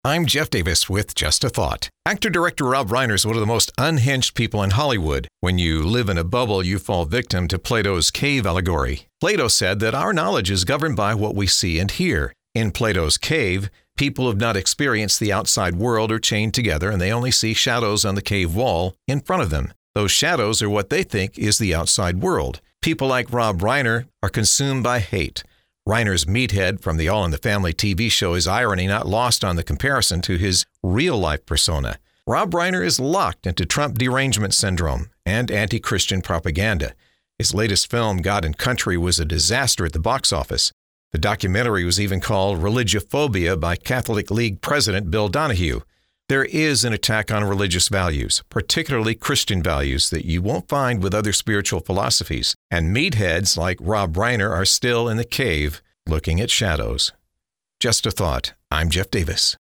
I'm Jeff Davis with Just a Thought. Actor-director Rob Reiner is one of the most unhinged people in Hollywood. When you live in a bubble, you fall victim to Plato's cave allegory. Plato said that our knowledge is governed by what we see and hear. In Plato's cave, people have not experienced the outside world or chained together, and they only see shadows on the cave wall in front of them. Those shadows are what they think is the outside world. People like Rob Reiner are consumed by hate. Reiner's meathead from the All in the Family TV show is irony not lost on the comparison to his real-life persona. Rob Reiner is locked into Trump derangement syndrome and anti-Christian propaganda. His latest film, God and Country, was a disaster at the box office. The documentary was even called Religiophobia by Catholic League President Bill Donahue. There is an attack on religious values, particularly Christian values, that you won't find with other spiritual philosophies. And meatheads like Rob Reiner are still in the cave looking at shadows. Just a thought. I'm Jeff Davis.